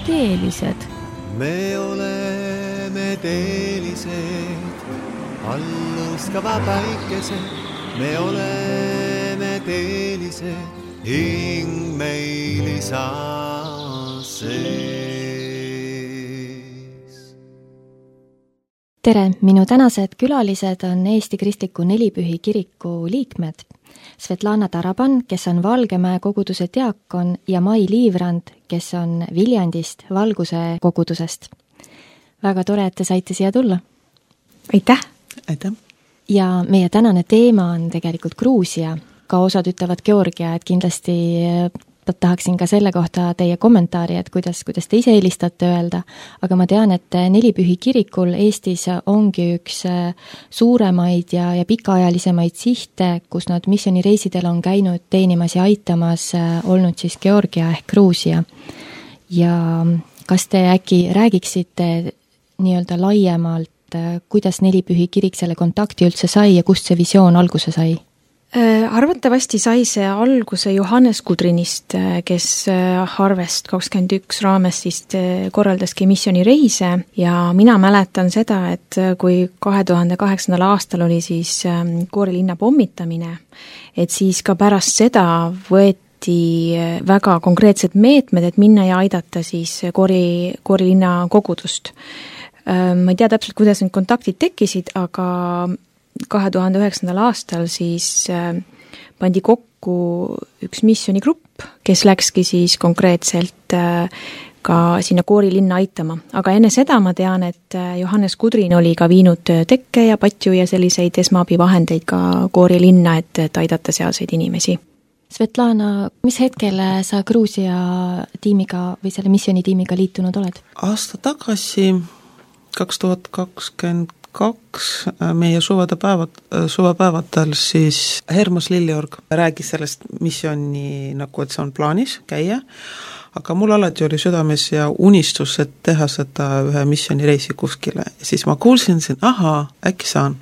teelised. Me oleme teelised, alluskava päikesed. Me oleme teelised, hing meil isa sees. Tere, minu tänased külalised on Eesti Kristliku Nelipühi kiriku liikmed. Svetlana Taraban, kes on Valgemäe koguduse diakon ja Mai Liivrand, kes on Viljandist Valguse kogudusest. Väga tore, et te saite siia tulla. Aitäh! Aitäh! Ja meie tänane teema on tegelikult Gruusia. Ka osad ütlevad Georgia, et kindlasti tahaksin ka selle kohta teie kommentaari, et kuidas te ise eelistate öelda. Aga ma tean, et Nelipühi kirikul Eestis ongi üks suuremaid ja pikaajalisemaid sihte, kus nad missioonireisidel on käinud teenimas ja aitamas, olnud siis Georgia ehk Gruusia. Ja kas te äkki räägiksite nii-öelda laiemalt, kuidas Nelipühi kirik selle kontakti üldse sai ja kust see visioon alguse sai? Arvatavasti sai see alguse Johannes Kudrinist, kes Harvest 21 raames siis korraldaski missioonireise ja mina mäletan seda, et kui 2008. aastal oli siis Koori linna pommitamine, et siis ka pärast seda võeti väga konkreetsed meetmed, et minna ja aidata siis Koori linna kogudust. Ma ei tea täpselt, kuidas need kontaktid tekkisid, aga 2009. aastal siis pandi kokku üks missioonigrupp, kes läkski siis konkreetselt ka sinna Koori linna aitama. Aga enne seda ma tean, et Johannes Kudrin oli ka viinud tekke ja patju ja selliseid esmaabivahendeid ka Koori linna, et aidata sealseid inimesi. Svetlana, mis hetkel sa Gruusia tiimiga või selle missioonitiimiga liitunud oled? Aasta tagasi 2022 meie suvepäevadel siis Hermos Lilliorg räägis sellest missiooni, nagu et see on plaanis käia, aga mul alati oli südames ja unistus, et teha seda ühe missioonireisi kuskile. Ja siis ma kuulsin, äkki saan.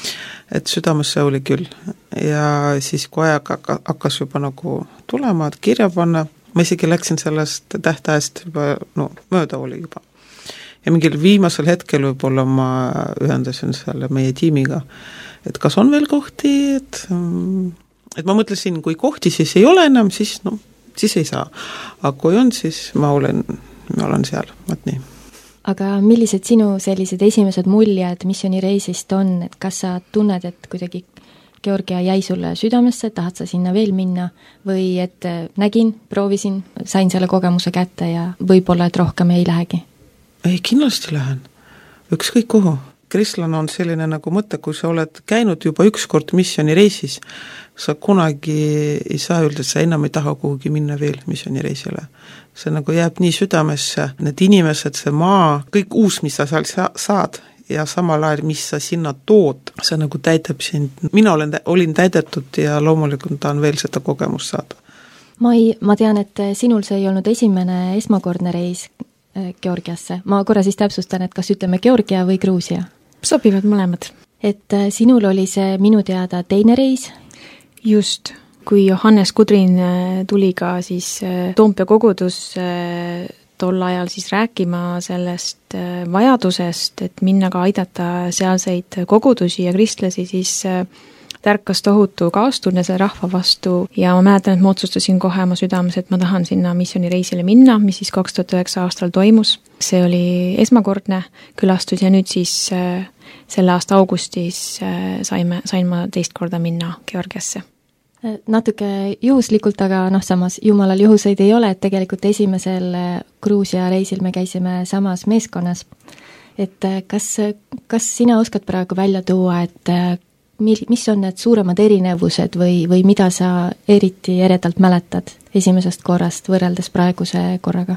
Et südames see oli küll. Ja siis kui aeg hakkas juba nagu tulema, et kirja panna, ma isegi läksin sellest tähtajast juba, mööda oli juba. Ja mingil viimasel hetkel võib-olla ma ühendasin selle meie tiimiga, et kas on veel kohti, et ma mõtlesin, kui kohti siis ei ole enam, siis ei saa. Aga kui on, siis ma olen seal, vaat nii. Aga millised sinu sellised esimesed muljed missioonireisist on, et kas sa tunned, et kuidagi Georgia jäi sulle südamesse, tahad sa sinna veel minna või et nägin, proovisin, sain selle kogemuse kätte ja võib-olla, et rohkem ei lähegi? Ei, kindlasti lähen. Ükskõik kuhu. Kristlane on selline nagu mõte, kui sa oled käinud juba ükskord missioonireisis, sa kunagi ei saa öelda, et sa enam ei taha kuhugi minna veel missioonireisile. See nagu jääb nii südamesse, need inimesed, see maa, kõik uus, mis sa seal saad ja samal ajal, mis sa sinna tood, see nagu täidab sind. Mina olin täidetud ja loomulikult tahan veel seda kogemust saada. Ma tean, et sinul see ei olnud esmakordne reis Georgiasse. Ma korra siis täpsustan, et kas ütleme Georgia või Gruusia? Sobivad mõlemad. Et sinul oli see minu teada teine reis? Just. Kui Johannes Kudrin tuli ka siis Toompea kogudus tol ajal siis rääkima sellest vajadusest, et minna ka aidata sealseid kogudusi ja kristlasi, siis tärkas tohutu kaastunne selle rahva vastu ja ma mäletan, et ma otsustasin kohe oma südames, et ma tahan sinna missioonireisile minna, mis siis 2009 aastal toimus. See oli esmakordne külastus ja nüüd siis selle aasta augustis sain ma teist korda minna Georgiasse. Natuke juhuslikult, aga samas jumalal juhuseid ei ole, et tegelikult esimesel Gruusia reisil me käisime samas meeskonnas. Et kas sina oskad praegu välja tuua, et mis on need suuremad erinevused või mida sa eriti eredalt mäletad esimesest korrast võrreldes praeguse korraga?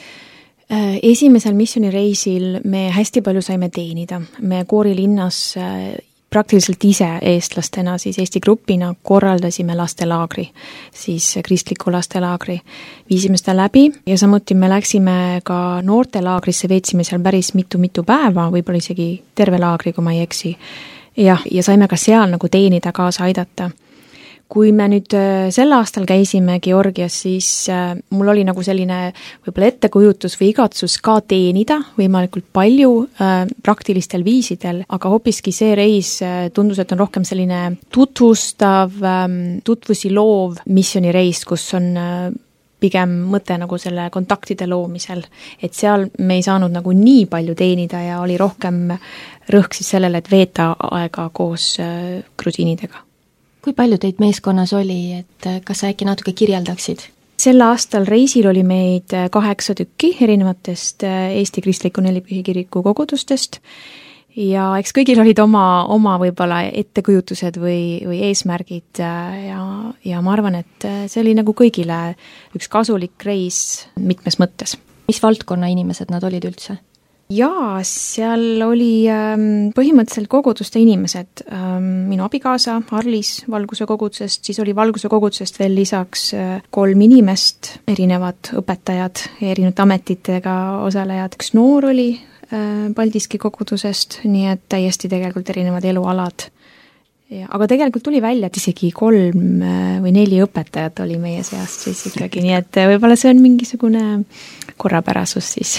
Esimesel missioonireisil me hästi palju saime teenida. Me Koori linnas praktiliselt ise eestlastena siis Eesti grupina korraldasime lastelaagri, siis kristliku lastelaagri. Viisime seda läbi ja samuti me läksime ka noortelaagrisse, veetsime seal päris mitu päeva, võib-olla isegi terve laagri, kui ma ei eksi. Ja saime ka seal nagu teenida, kaasa aidata. kui me nüüd sel aastal käisime Georgias, siis mul oli nagu selline võib-olla ettekujutus või igatsus ka teenida võimalikult palju praktilistel viisidel, aga hoopiski see reis tundus, et on rohkem selline tutvustav, tutvusi loov missioonireis, kus on pigem mõte nagu selle kontaktide loomisel, et seal me ei saanud nagu nii palju teenida ja oli rohkem rõhk siis sellele, et veeta aega koos grusiinidega. Kui palju teid meeskonnas oli, et kas sa äkki natuke kirjeldaksid? Sel aastal reisil oli meid 8 tükki erinevatest Eesti Kristliku Nelipühi Kiriku kogudustest ja eks kõigil olid oma võib-olla ettekujutused või eesmärgid ja ma arvan, et see oli nagu kõigile üks kasulik reis mitmes mõttes. Mis valdkonna inimesed nad olid üldse? Jaa, seal oli põhimõtteliselt koguduste inimesed. Minu abikaasa Arlis Valguse kogudusest, siis oli Valguse kogudusest veel lisaks 3 inimest, erinevad õpetajad ja erinevate ametitega osalejad. Üks noor oli Paldiski kogudusest, nii et täiesti tegelikult erinevad elualad. Aga tegelikult tuli välja, et isegi 3 või 4 õpetajat oli meie seast siis ikkagi, nii et võib-olla see on mingisugune korrapärasus siis.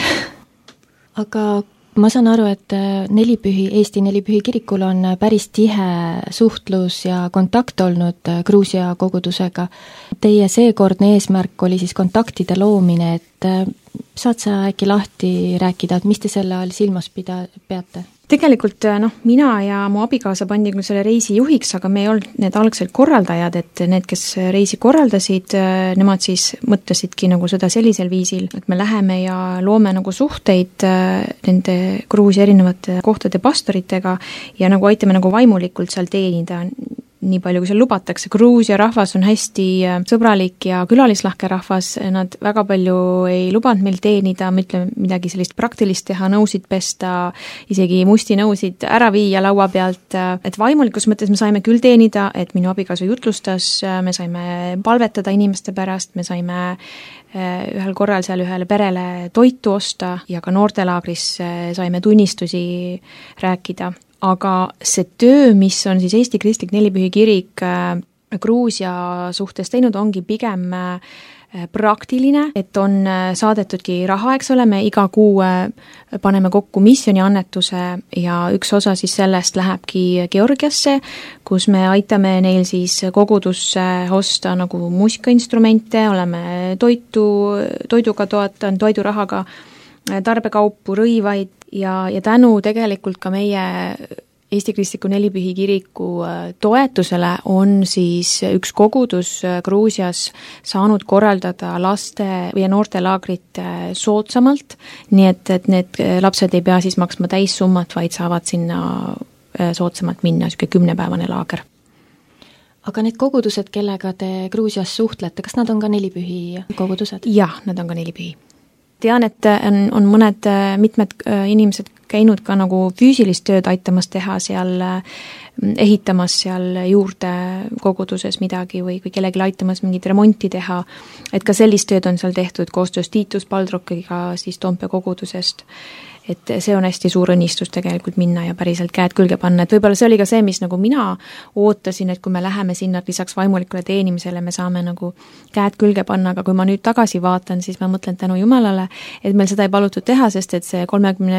Aga ma saan aru, et Eesti Nelipühi kirikul on päris tihe suhtlus ja kontakt olnud Gruusia kogudusega. Teie seekordne eesmärk oli siis kontaktide loomine, et saad sa äkki lahti rääkida, et mis te selle all silmas peate? Tegelikult mina ja mu abikaasa pandi küll selle reisi juhiks, aga me ei olnud need algselt korraldajad, et need, kes reisi korraldasid, nemad siis mõtlesidki nagu seda sellisel viisil, et me läheme ja loome nagu suhteid nende Gruusia erinevate kohtade pastoritega ja nagu aitame nagu vaimulikult seal teenida nii palju, kui seal lubatakse. Gruusia rahvas on hästi sõbralik ja külalislahke rahvas, nad väga palju ei lubanud meil teenida, me ütleme midagi sellist praktilist teha, nõusid pesta, isegi musti nõusid ära viia laua pealt, et vaimulikus mõttes me saime küll teenida, et minu abikaasa jutlustas, me saime palvetada inimeste pärast, me saime ühel korral seal ühele perele toitu osta ja ka noortelaagris saime tunnistusi rääkida. Aga see töö, mis on siis Eesti Kristlik Nelipühi Kirik Gruusia suhtes teinud, ongi pigem praktiline, et on saadetudki raha, eks ole, me iga kuu paneme kokku missioniannetuse ja üks osa siis sellest lähebki Georgiasse, kus me aitame neil siis kogudusse osta nagu muusikainstrumente, oleme toiduga toetanud, toidurahaga tarbekaupu, rõivaid ja tänu tegelikult ka meie Eesti Kristliku Nelipühi Kiriku toetusele on siis üks kogudus Gruusias saanud korraldada laste või noortelaagrit soodsamalt, nii et need lapsed ei pea siis maksma täissummat, vaid saavad sinna soodsamalt minna, niisugune 10-päevane laager. Aga need kogudused, kellega te Gruusias suhtlete, kas nad on ka Nelipühi kogudused? Jah, nad on ka Nelipühi. Tean, et on mitmed inimesed käinud ka nagu füüsilist tööd aitamas teha seal, ehitamas seal juurde koguduses midagi või kellelegi aitamas mingit remonti teha, et ka sellist tööd on seal tehtud koostöös Tiitus Paldrokiga siis Toompea kogudusest. Et see on hästi suur õnnistus tegelikult minna ja päriselt käed külge panna, et võib-olla see oli ka see, mis nagu mina ootasin, et kui me läheme sinna lisaks vaimulikule teenimisele, me saame nagu käed külge panna, aga kui ma nüüd tagasi vaatan, siis ma mõtlen tänu Jumalale, et meil seda ei palutud teha, sest et see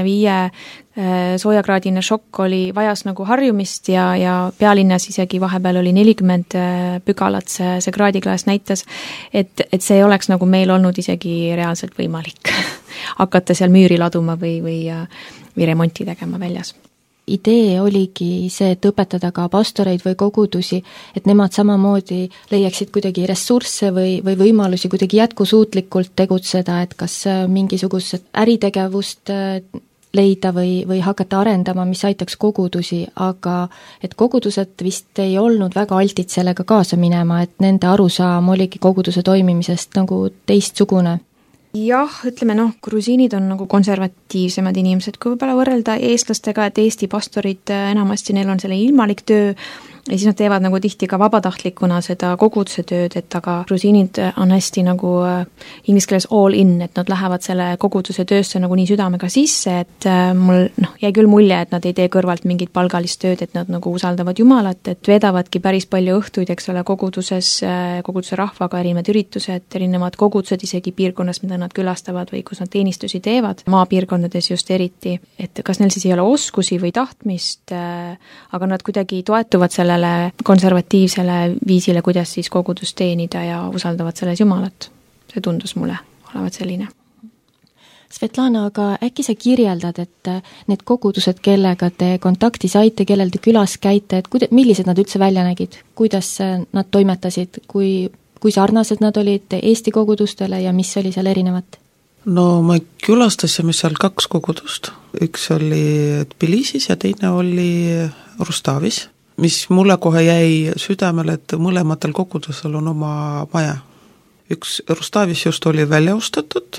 35 soojakraadine šokk vajas nagu harjumist ja pealinnas isegi vahepeal oli 40 pügalat see kraadiklaas näitas, et see ei oleks nagu meil olnud isegi reaalselt võimalik hakata seal müüri laduma või remonti tegema väljas. Idee oligi see, et õpetada ka pastoreid või kogudusi, et nemad samamoodi leiaksid kuidagi ressursse või võimalusi kuidagi jätkusuutlikult tegutseda, et kas mingisugust äritegevust leida või hakata arendama, mis aitaks kogudusi, aga et kogudused vist ei olnud väga altid sellega kaasa minema, et nende arusaam oligi koguduse toimimisest nagu teistsugune. Jah, ütleme grusiinid on nagu konservatiivsemad inimesed, kui võib-olla võrrelda eestlastega, et Eesti pastorid enamasti neil on selle ilmalik töö, ja siis nad teevad nagu tihti ka vabatahtlikuna seda koguduse tööd, et aga grusiinid on hästi nagu inglise keeles all in, et nad lähevad selle koguduse töösse nagu nii südamega sisse, et mul jäi küll mulje, et nad ei tee kõrvalt mingit palgalist tööd, et nad nagu usaldavad Jumalat, et veedavadki päris palju õhtuid, eks ole, koguduse rahvaga erinevad üritused, erinevad kogudused isegi piirkonnas, mida nad külastavad või kus nad teenistusi teevad, maapiirkondades just eriti, et kas neil siis ei ole oskusi või tahtmist, aga nad kuidagi toetuvad sellele konservatiivsele viisile, kuidas siis kogudust teenida ja usaldavad selles Jumalat. See tundus mulle olevat selline. Svetlana, aga äkki sa kirjeldad, et need kogudused, kellega te kontakti saite, kellel te külas käite, et millised nad üldse välja nägid? Kuidas nad toimetasid? Kui sarnased nad olid Eesti kogudustele ja mis oli seal erinevat? No me külastasime seal 2 kogudust. Üks oli Tbilisis ja teine oli Rustavis, mis mulle kohe jäi südamele, et mõlematel kogudusel on oma maja. Üks Rustavis just oli välja ostetud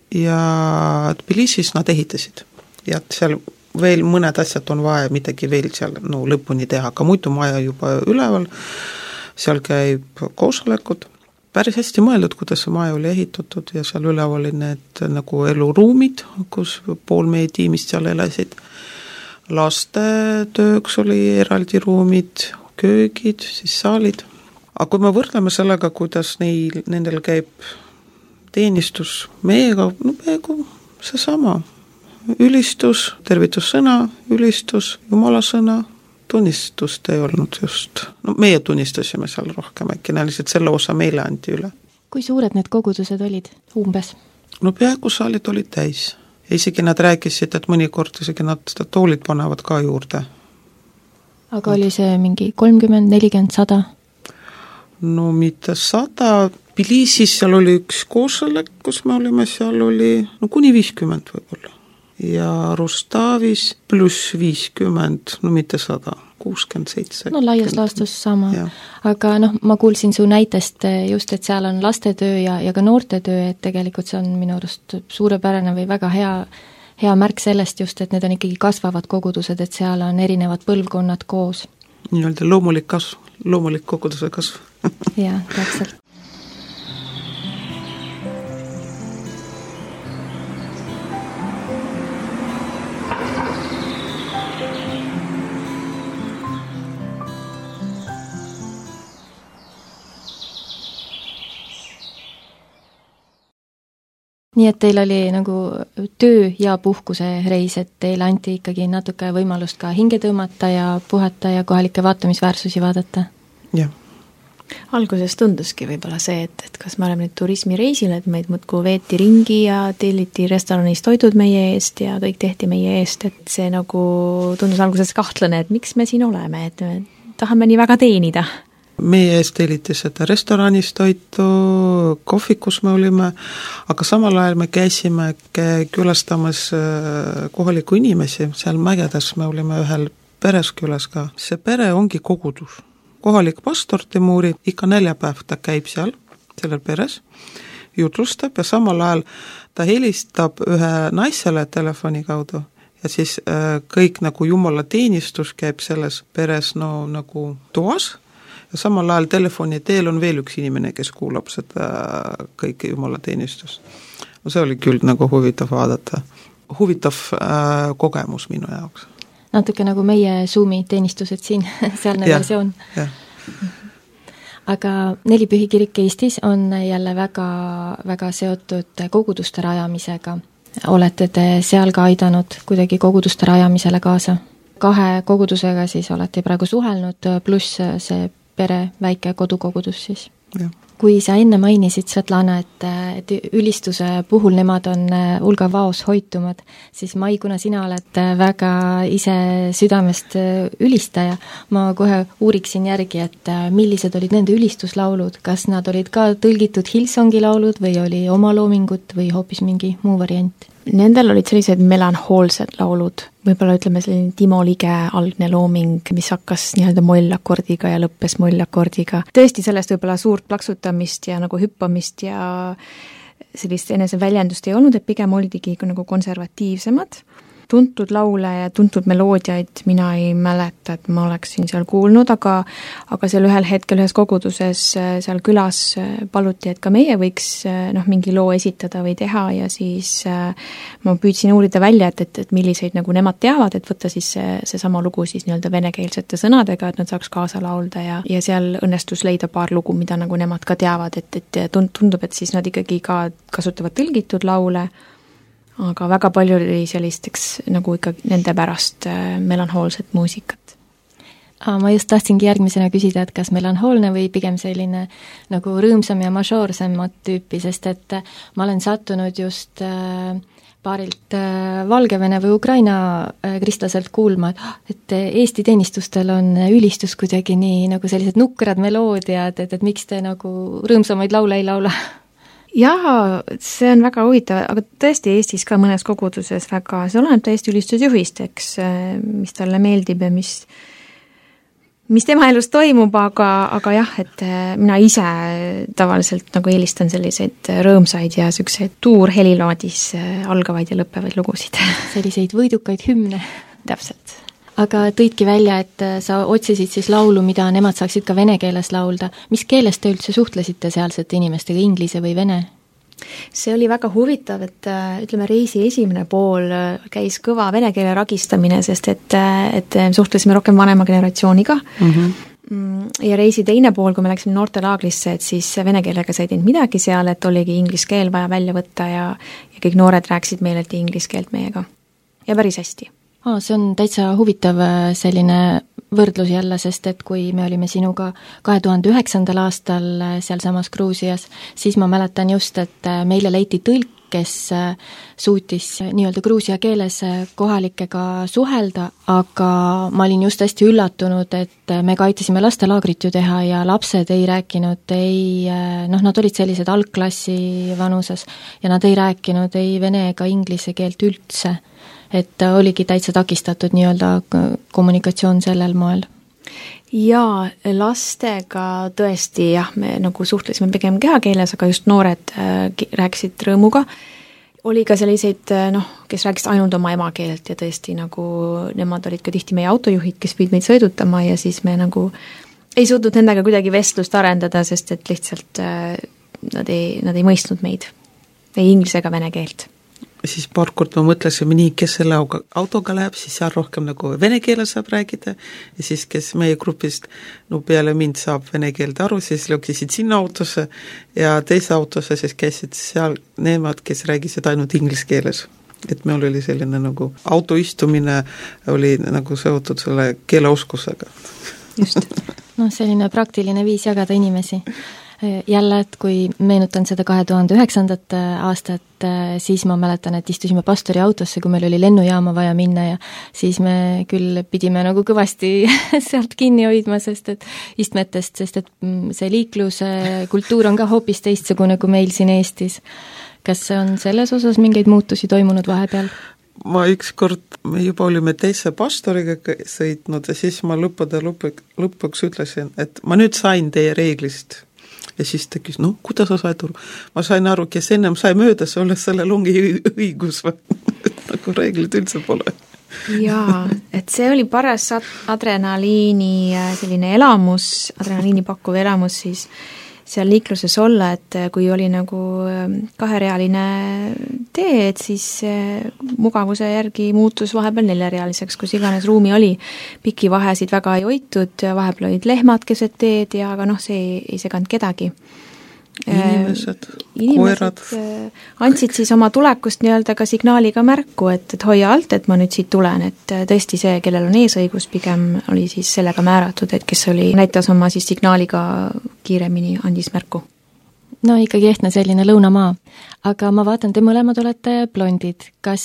ja Tbilisis nad ehitasid. Ja seal veel mõned asjad on vaja midagi veel seal lõpuni teha, aga muidu maja juba üleval, seal käib koosolekud. Päris hästi mõeldud, kuidas see maja oli ehitatud ja seal üleval oli need nagu eluruumid, kus pool meie tiimist seal elasid. Laste tööks oli eraldi ruumid, köögid, siis saalid. Aga kui me võrdleme sellega, kuidas nendel käib teenistus meiega, peaaegu seesama. Ülistus, tervitussõna, ülistus, jumalasõna, tunnistust ei olnud just. Meie tunnistasime seal rohkem, äkki lihtsalt selle osa meile anti üle. Kui suured need kogudused olid umbes? Peaaegu saalid olid täis. Isegi nad rääkisid, et mõnikord isegi nad toolid panevad ka juurde. Aga oli see mingi 30, 40, 100? No mitte 100. Tbilisis seal oli üks koosolek, kus me olime, seal oli kuni 50 võib-olla. Ja Rustavis pluss 50, mitte 100, 67. Laias laastus sama. Ja. Aga ma kuulsin su näitest just, et seal on lastetöö ja ka noortetöö, et tegelikult see on minu arust suurepärane või väga hea märk sellest just, et need on ikkagi kasvavad kogudused, et seal on erinevad põlvkonnad koos. Nii-öelda loomulik kasv, loomulik koguduse kasv. Jaa, täpselt. Nii et teil oli nagu töö ja puhkuse reis, et teile anti ikkagi natuke võimalust ka hinge tõmmata ja puhata ja kohalikke vaatamisväärsusi vaadata? Jah. Alguses tunduski võib-olla see, et kas me oleme nüüd turismireisil, et meid muudkui veeti ringi ja telliti restoranis toidud meie eest ja kõik tehti meie eest, et see nagu tundus alguses kahtlane, et miks me siin oleme, et me tahame nii väga teenida. Meie eest telliti seda restoranis toitu, kohvikus me olime, aga samal ajal me käisime külastamas kohaliku inimesi, seal mägedes me olime ühel peres külas ka. See pere ongi kogudus. Kohalik pastor Timuri, ikka 4 päev ta käib seal, sellel peres, jutlustab ja samal ajal ta helistab ühe naisele telefoni kaudu ja siis kõik nagu jumala teenistus käib selles peres nagu toas. Ja samal ajal telefoni teel on veel üks inimene, kes kuulab seda kõike jumala teenistust. See oli küll nagu huvitav vaadata. Huvitav kogemus minu jaoks. Natuke nagu meie Zoomi teenistused siin, sealne versioon. Ja. Aga Nelipühi kirik Eestis on jälle väga, väga seotud koguduste rajamisega. Olete te seal ka aidanud kuidagi koguduste rajamisele kaasa? 2 kogudusega siis olete praegu suhelnud, pluss see pere väike kodukogudus siis. Ja. Kui sa enne mainisid, Svetlana, et ülistuse puhul nemad on hulga vaos hoitumad, siis Mai, kuna sina oled väga ise südamest ülistaja, ma kohe uuriksin järgi, et millised olid nende ülistuslaulud, kas nad olid ka tõlgitud Hillsongi laulud või oli oma loomingut või hoopis mingi muu variant? Nendel olid sellised melanhoolsed laulud, võib-olla ütleme selline Timo Lige algne looming, mis hakkas nii-öelda mollakordiga ja lõppes mollakordiga. Tõesti sellest võib-olla suurt plaksutamist ja nagu hüppamist ja sellist eneseväljendust ei olnud, et pigem oldigi nagu konservatiivsemad. tuntud laule ja tuntud meloodiaid mina ei mäleta, et ma oleksin seal kuulnud, aga seal ühel hetkel ühes koguduses seal külas paluti, et ka meie võiks mingi loo esitada või teha ja siis ma püüdsin uurida välja, et milliseid nagu nemad teavad, et võtta siis seesama lugu siis nii-öelda venekeelsete sõnadega, et nad saaks kaasa laulda ja seal õnnestus leida paar lugu, mida nagu nemad ka teavad, et tundub, et siis nad ikkagi ka kasutavad tõlgitud laule, aga väga palju oli sellisteks nagu ikka nende pärast melanhoolset muusikat. Ma just tahtsingi järgmisena küsida, et kas melanhoolne või pigem selline nagu rõõmsam ja mažoorsemat tüüpi, sest et ma olen sattunud just paarilt Valgevene või Ukraina kristlaselt kuulma, et Eesti teenistustel on ülistus kuidagi nii nagu sellised nukrad meloodiad, et miks te nagu rõõmsamaid laule ei laula? Jaa, see on väga huvitav, aga tõesti Eestis ka mõnes koguduses väga, see oleneb täiesti ülistusjuhist, eks, mis talle meeldib ja mis tema elus toimub, aga jah, et mina ise tavaliselt nagu eelistan selliseid rõõmsaid ja selliseid tuurhelilaadis algavaid ja lõppevaid lugusid. Selliseid võidukaid hümne. Täpselt. Aga tõidki välja, et sa otsisid siis laulu, mida nemad saaksid ka vene keeles laulda. Mis keeles te üldse suhtlesite sealsete inimestega, inglise või vene? See oli väga huvitav, et ütleme, reisi esimene pool käis kõva vene keele ragistamine, sest et suhtlesime rohkem vanema generatsiooniga. Ja reisi teine pool, kui me läksime noortelaagrisse, et siis vene keelega sai teinud midagi seal, et oligi inglise keel vaja välja võtta ja kõik noored rääkisid meile inglise keelt meiega. Ja päris hästi. See on täitsa huvitav selline võrdlus jälle, sest et kui me olime sinuga 2009. aastal sealsamas Gruusias, siis ma mäletan just, et meile leiti tõlk, kes suutis nii-öelda Gruusia keeles kohalikega suhelda, aga ma olin just hästi üllatunud, et me ka aitasime lastelaagrit ju teha ja lapsed ei rääkinud, nad olid sellised algklassi vanuses ja nad ei rääkinud ei vene ega inglise keelt üldse. Et oligi täitsa takistatud nii-öelda kommunikatsioon sellel moel? Jaa, lastega tõesti jah, me nagu suhtlesime pigem kehakeeles, aga just noored rääkisid rõõmuga. Oli ka selliseid, kes rääkisid ainult oma emakeelt ja tõesti nagu nemad olid ka tihti meie autojuhid, kes pidid meid sõidutama ja siis me nagu ei suutnud nendega kuidagi vestlust arendada, sest et lihtsalt nad ei mõistnud meid, ei inglise ega vene keelt. Siis paar kord me mõtlesime nii, kes selle autoga läheb, siis seal rohkem nagu vene keele saab räägida ja siis kes meie grupist peale mind saab vene keelt aru, siis lõkisid sinna autosse ja teise autosse siis käisid seal nemad, kes räägisid ainult inglise keeles. Et meil oli selline nagu autoistumine oli nagu seotud selle keeleoskusega. Just. Selline praktiline viis jagada inimesi. Jälle, et kui meenutan seda 2009. aastat, siis ma mäletan, et istusime pastori autosse, kui meil oli lennujaama vaja minna ja siis me küll pidime nagu kõvasti sealt kinni hoidma, sest et istmetest, sest et see liikluse kultuur on ka hoopis teistsugune kui meil siin Eestis. Kas on selles osas mingeid muutusi toimunud vahepeal? Ma ükskord, me juba olime teise pastoriga sõitnud ja siis ma lõpuks ütlesin, et ma nüüd sain teie reeglist. Ja siis ta küsis, kuidas sa said aru? Ma sain aru, kes ennem sai mööda, sellel ongi õigus või? Nagu reeglid üldse pole. Jaa, et see oli paras adrenaliini selline elamus, adrenaliini pakkuv elamus siis seal liikluses olla, et kui oli nagu kaherealine tee, et siis mugavuse järgi muutus vahepeal 4-realiseks, kus iganes ruumi oli. Pikki vahesid väga ei hoitud, vahepeal olid lehmad keset teed ja aga see ei seganud kedagi. Inimesed, koerad. Andsid siis oma tulekust nii-öelda ka signaaliga märku, et hoia alt, et ma nüüd siit tulen, et tõesti see, kellel on eesõigus, pigem oli siis sellega määratud, et kes näitas oma siis signaaliga kiiremini andis märku. Ikkagi ehtne selline lõunamaa. Aga ma vaatan, te mõlemad olete blondid. Kas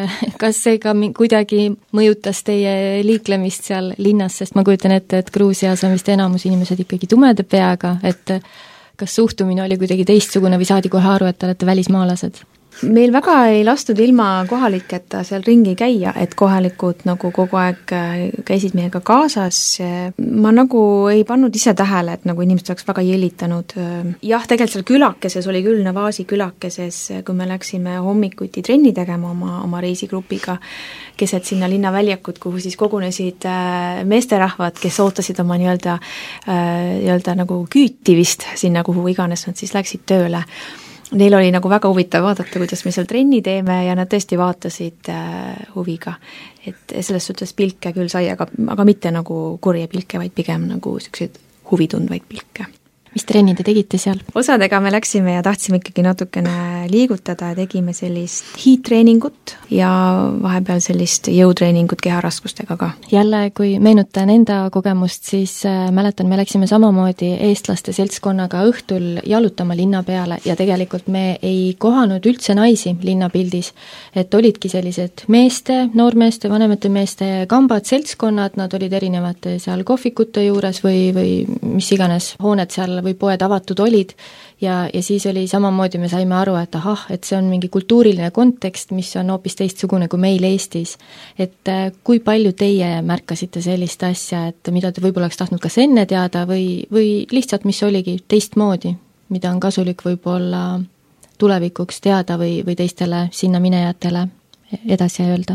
see ka kuidagi mõjutas teie liiklemist seal linnas, sest ma kujutan ette, et Gruusias on vist enamus inimesed ikkagi tumeda peaga, et kas suhtumine oli kuidagi teistsugune või saadi kohe aru, et olete välismaalased? meil väga ei lastud ilma kohaliketa seal ringi käia, et kohalikud nagu kogu aeg käisid meiega kaasas. Ma nagu ei pannud ise tähele, et nagu inimesed oleks väga jälitanud. Jah, tegelikult seal külakeses oli küll Navaasi külakeses, kui me läksime hommikuti trenni tegema oma reisigrupiga, keset sinna linnaväljakut, kuhu siis kogunesid meesterahvad, kes ootasid oma nii-öelda nagu küüti vist sinna, kuhu iganes nad siis läksid tööle. Neil oli nagu väga huvitav vaadata, kuidas me seal trenni teeme ja nad tõesti vaatasid huviga. Et selles suhtes pilke küll sai, aga mitte nagu kurje pilke, vaid pigem nagu selliseid huvitundvaid pilke. Mis trenni te tegite seal? Osadega me läksime ja tahtsime ikkagi natukene liigutada ja tegime sellist hiidtreeningut ja vahepeal sellist jõutreeningut keharaskustega ka. Jälle, kui meenutan enda kogemust, siis mäletan, me läksime samamoodi eestlaste seltskonnaga õhtul jalutama linna peale ja tegelikult me ei kohanud üldse naisi linnapildis. Et olidki sellised meeste, noormeeste, vanemate meeste kambad, seltskonnad, nad olid erinevate seal kohvikute juures või mis iganes hooned seal või poed avatud olid ja siis oli samamoodi, me saime aru, et et see on mingi kultuuriline kontekst, mis on hoopis teistsugune kui meil Eestis. Et kui palju teie märkasite sellist asja, et mida te võib-olla oleks tahtnud kas enne teada või lihtsalt, mis oligi teistmoodi, mida on kasulik võib-olla tulevikuks teada või teistele sinna minejatele edasi öelda?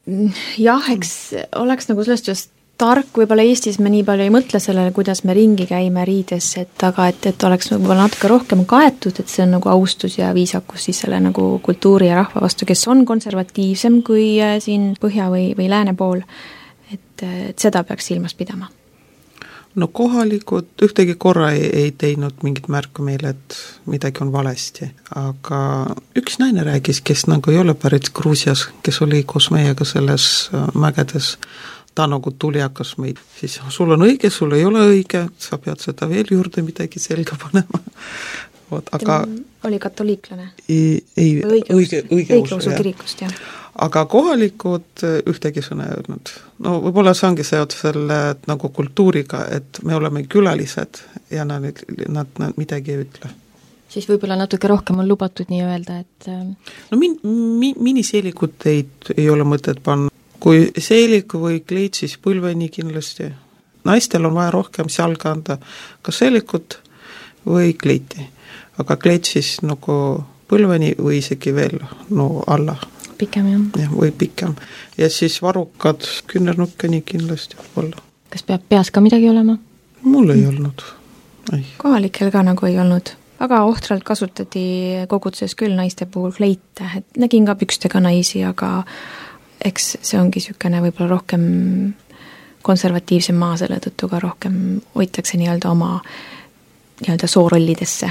Jah, eks oleks nagu sellest just tark, võib-olla Eestis me nii palju ei mõtle sellele, kuidas me ringi käime riides, aga et oleks võib-olla natuke rohkem kaetud, et see on nagu austus ja viisakus siis selle nagu kultuuri ja rahva vastu, kes on konservatiivsem kui siin põhja või lääne pool, et seda peaks silmas pidama. No kohalikud ühtegi korra ei teinud mingit märku meile, et midagi on valesti, aga üks naine räägis, kes nagu ei ole pärit Gruusias, kes oli koos meiega selles mägedes, ta nagu tuli hakkas meid, siis sul on õige, sul ei ole õige, sa pead seda veel juurde midagi selga panema. Aga oli katoliiklane? Ei, õigeusu kirikust, jah. Aga kohalikud ühtegi sõna öelnud. No võib-olla see ongi seotud selle nagu kultuuriga, et me oleme külalised ja nad midagi ei ütle. Siis võib-olla natuke rohkem on lubatud nii öelda, et no miniseelikut ei ole mõtet panna. Kui seelik või kleit, siis põlveni kindlasti. Naistel on vaja rohkem jalga anda kas seelikut või kleiti. Aga kleit siis nagu põlveni või isegi veel alla. Pikem, jah. Või pikem. Ja siis varukad küünarnukkeni kindlasti olla. Kas peab peas ka midagi olema? Mul ei olnud. Kohalikel ka nagu ei olnud. Väga ohtralt kasutati koguduses küll naiste puhul kleite. Et nägin ka pükstega naisi, aga eks see ongi sükene võib-olla rohkem konservatiivsem maa, selle tõttu ka rohkem hoitakse nii-öelda oma nii-öelda soorollidesse.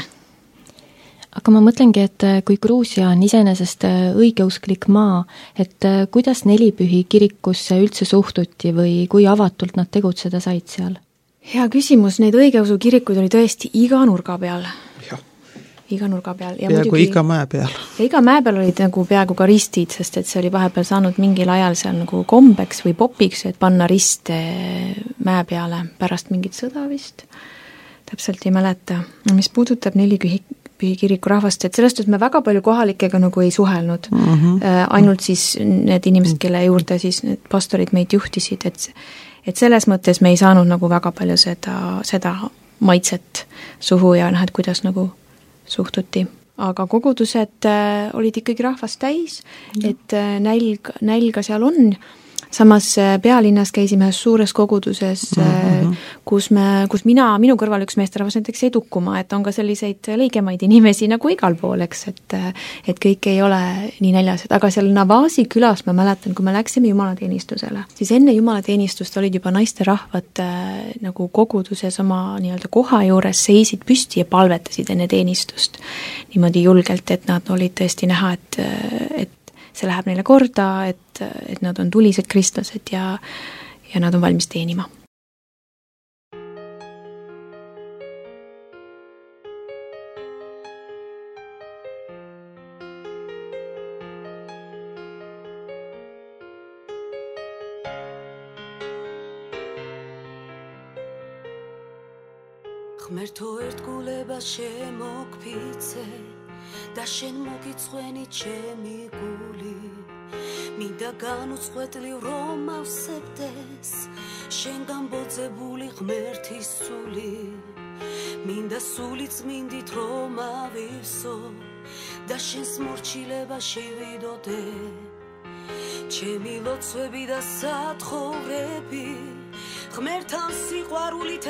Aga ma mõtlengi, et kui Gruusia on iseenesest õigeusklik maa, et kuidas Nelipühi kirikusse üldse suhtuti või kui avatult nad tegutseda said seal? Hea küsimus, neid õigeusu kirikuid oli tõesti iga nurga peal. Iga nurga peal. Ja peaaegu iga mäe peal. Ja iga mäe peal olid nagu peaaegu ka ristid, sest et see oli vahepeal saanud mingil ajal seal nagu kombeks või popiks, et panna riste mäe peale pärast mingit sõda vist. Täpselt ei mäleta. Mis puudutab Nelipühi kiriku rahvast, et sellest, et me väga palju kohalikega nagu ei suhelnud. Ainult siis need inimesed, kelle juurde siis need pastorid meid juhtisid, et selles mõttes me ei saanud nagu väga palju seda maitset suhu ja et kuidas nagu suhtuti. Aga kogudused olid ikkagi rahvast täis, et nälga seal on. Samas pealinnas käisime suures koguduses, kus minu kõrval üks meesterahvas näiteks ei tukkuma, et on ka selliseid leigemaid inimesi nagu igal pool, eks, et kõik ei ole nii näljased. Aga seal Navaasi külas ma mäletan, kui me läksime jumalateenistusele, siis enne jumalateenistust olid juba naisterahvad nagu koguduses oma nii-öelda koha juures, seisid püsti ja palvetasid enne teenistust niimoodi julgelt, et nad olid tõesti näha, et see läheb neile korda, et nad on tulised kristlased ja nad on valmis teenima. Խմեր թո երդ կուլե բաշե մոք պիցե და შენ მოგიწვენი ჩემი გული მინდა განუწყვეტლივ რომ ავსებდეს შენგან ბოძებული ღმერთის სული მინდა სული წმინდით რომ ავივსო და შენს მორჩილებაში ვიდოდე ჩემი ლოცვები და სათხოვრები ღმერთთან სიყვარულით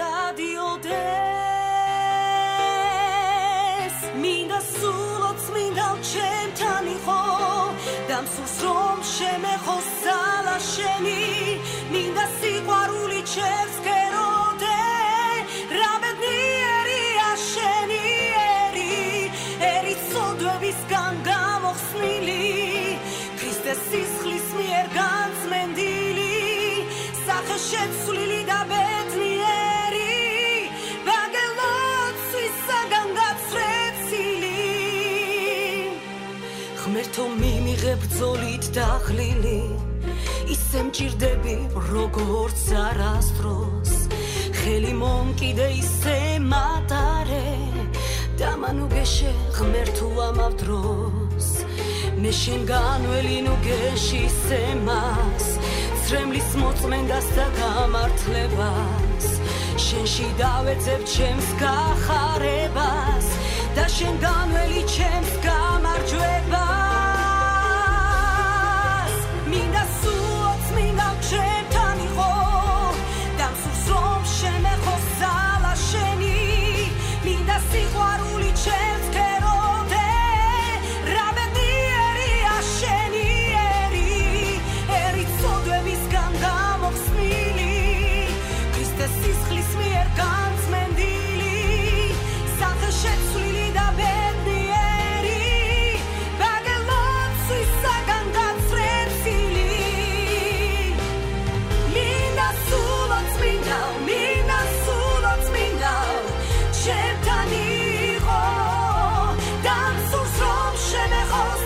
ადიოდეს მინდა სულო წმინდა ჩემთან იყო და მსურს რომ შემეხო სალა შენი მინდა სიყვარული ჩემს გეროდე რა ბედნიერია შენი ერი ცოდვებისგან გამოხსნილი ქრისტეს სისხლის მიერ განწმენდილი სახე შეცვლილი და ბედნიერი ვაგელოცვისაგან გაცრეცილი ღმერთო მიმიღებ ბრძოლით დაღლილი ისე მჭირდები როგორც არასდროს ხელი მომკიდე ისე მატარე და მან უგეშე ღმერთო ამავ დროს მე შენგან ველინ უგეში სემას ცრემლის მოწმენდას და გამართლებას შენში დავეძებ ჩემს გახარებას და შენგან ველი ჩემს გამარჯვებას მინდა სულოც მინდა ჩემთან იყო და მსურს რომ შემეხო სალა შენი მინდა სიყვარული ჩემს გეროდე რა ბედნიერია შენი ერი ცოდვებისგან გამოხსნილი ქრისტეს სისხლის მიერ განწმენდილი სახე შეცვლილი და ბედნიერი ვაგელოცვისაგან გაცრეცილი მინდა სულოც მინდა ჩემთან იყო და მსურს რომ შემეხოს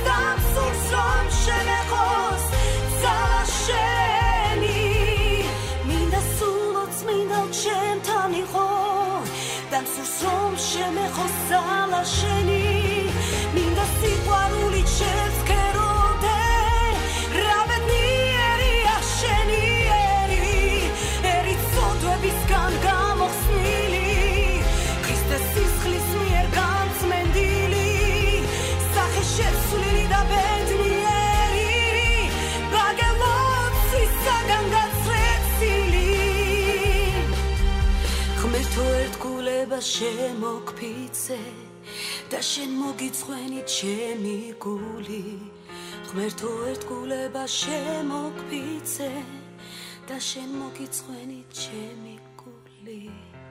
სალა შენი მინდა სულოც მინდა ჩემთან იყო და მსურს რომ შემეხოს სალა შენი მინდა სიყვარული ჩემს გეროდე რა ბედნიერია შენი ერი ცოდვებისგან გამოხსნილი ქრისტეს სისხლის მიერ განწმენდილი სახე შეცვლილი და ბედნიერი ვაგელოცვისაგან გაცრეცილი ღმერთო ერთგულება შემოგფიცე და შენ მოგიწვენი ჩემი გული ღმერთო ერთგულება შემოგფიცე და შენ მოგიწვენი ჩემი გული